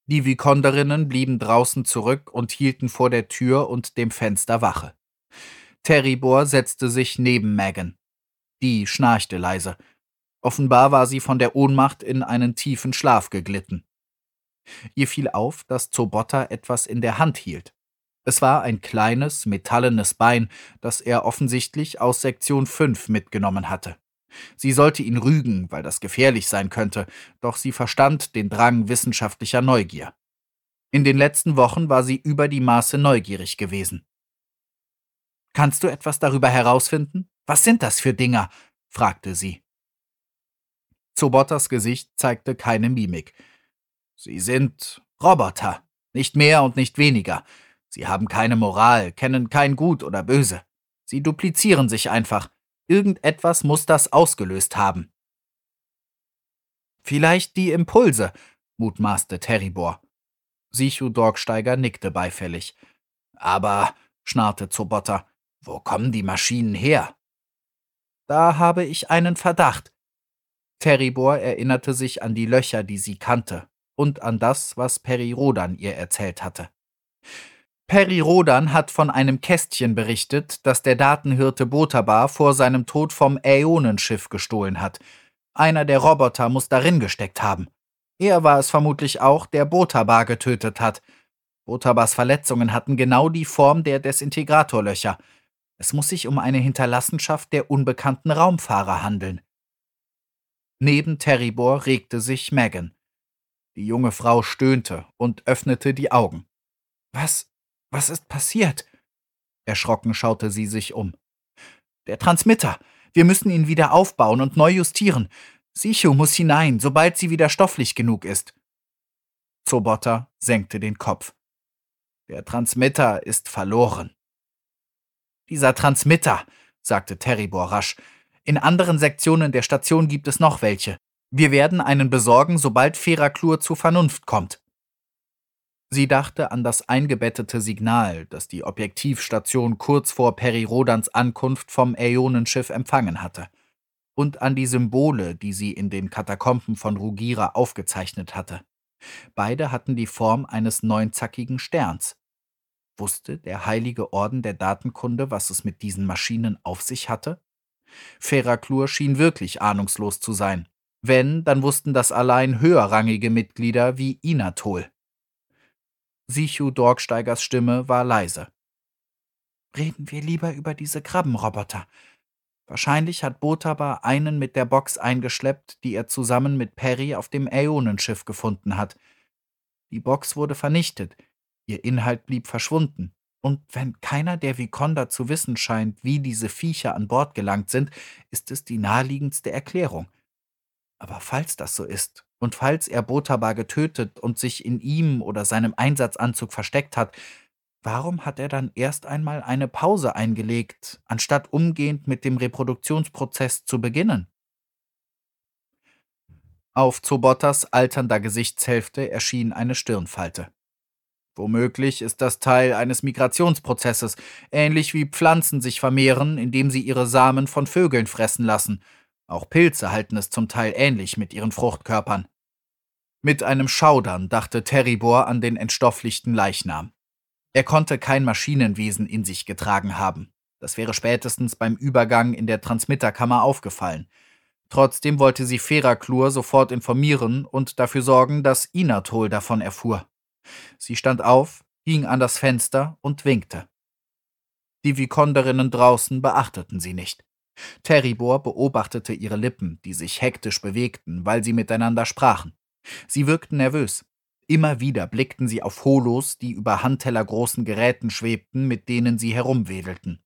Die Vikonderinnen blieben draußen zurück und hielten vor der Tür und dem Fenster Wache. Terrybor setzte sich neben Megan. Die schnarchte leise. Offenbar war sie von der Ohnmacht in einen tiefen Schlaf geglitten. Ihr fiel auf, dass Zobotta etwas in der Hand hielt. Es war ein kleines, metallenes Bein, das er offensichtlich aus Sektion 5 mitgenommen hatte. Sie sollte ihn rügen, weil das gefährlich sein könnte, doch sie verstand den Drang wissenschaftlicher Neugier. In den letzten Wochen war sie über die Maße neugierig gewesen. »Kannst du etwas darüber herausfinden? Was sind das für Dinger?« fragte sie. Zobottas Gesicht zeigte keine Mimik. »Sie sind Roboter, nicht mehr und nicht weniger. Sie haben keine Moral, kennen kein Gut oder Böse. Sie duplizieren sich einfach. Irgendetwas muss das ausgelöst haben.« »Vielleicht die Impulse«, mutmaßte Terrybor. Sichu Dorksteiger nickte beifällig. »Aber«, schnarrte Zobotta, »wo kommen die Maschinen her?« »Da habe ich einen Verdacht.« Terrybor erinnerte sich an die Löcher, die sie kannte, und an das, was Peri Rodan ihr erzählt hatte. Peri Rodan hat von einem Kästchen berichtet, das der Datenhirte Botabar vor seinem Tod vom Äonenschiff gestohlen hat. Einer der Roboter muss darin gesteckt haben. Er war es vermutlich auch, der Botabar getötet hat. Botabars Verletzungen hatten genau die Form der Desintegratorlöcher. Es muss sich um eine Hinterlassenschaft der unbekannten Raumfahrer handeln. Neben Terrybor regte sich Megan. Die junge Frau stöhnte und öffnete die Augen. Was ist passiert?« Erschrocken schaute sie sich um. »Der Transmitter! Wir müssen ihn wieder aufbauen und neu justieren. Sichu muss hinein, sobald sie wieder stofflich genug ist.« Zobotta senkte den Kopf. »Der Transmitter ist verloren.« »Dieser Transmitter«, sagte Terrybor rasch. »In anderen Sektionen der Station gibt es noch welche. Wir werden einen besorgen, sobald Feraklur zur Vernunft kommt.« Sie dachte an das eingebettete Signal, das die Objektivstation kurz vor Peri Rodans Ankunft vom Äonenschiff empfangen hatte. Und an die Symbole, die sie in den Katakomben von Rugira aufgezeichnet hatte. Beide hatten die Form eines neunzackigen Sterns. Wusste der Heilige Orden der Datenkunde, was es mit diesen Maschinen auf sich hatte? Feraklur schien wirklich ahnungslos zu sein. Wenn, dann wussten das allein höherrangige Mitglieder wie Inatol. Sichu Dorksteigers Stimme war leise. »Reden wir lieber über diese Krabbenroboter. Wahrscheinlich hat Botabar einen mit der Box eingeschleppt, die er zusammen mit Peri auf dem Äonenschiff gefunden hat. Die Box wurde vernichtet, ihr Inhalt blieb verschwunden. Und wenn keiner der Vikonder zu wissen scheint, wie diese Viecher an Bord gelangt sind, ist es die naheliegendste Erklärung. Aber falls das so ist, und falls er Botabar getötet und sich in ihm oder seinem Einsatzanzug versteckt hat, warum hat er dann erst einmal eine Pause eingelegt, anstatt umgehend mit dem Reproduktionsprozess zu beginnen? Auf Zobottas alternder Gesichtshälfte erschien eine Stirnfalte. Womöglich ist das Teil eines Migrationsprozesses, ähnlich wie Pflanzen sich vermehren, indem sie ihre Samen von Vögeln fressen lassen. Auch Pilze halten es zum Teil ähnlich mit ihren Fruchtkörpern. Mit einem Schaudern dachte Terrybor an den entstofflichten Leichnam. Er konnte kein Maschinenwesen in sich getragen haben. Das wäre spätestens beim Übergang in der Transmitterkammer aufgefallen. Trotzdem wollte sie Feraklur sofort informieren und dafür sorgen, dass Inatol davon erfuhr. Sie stand auf, ging an das Fenster und winkte. Die Vikonderinnen draußen beachteten sie nicht. Terrybor beobachtete ihre Lippen, die sich hektisch bewegten, weil sie miteinander sprachen. Sie wirkten nervös. Immer wieder blickten sie auf Holos, die über handtellergroßen Geräten schwebten, mit denen sie herumwedelten.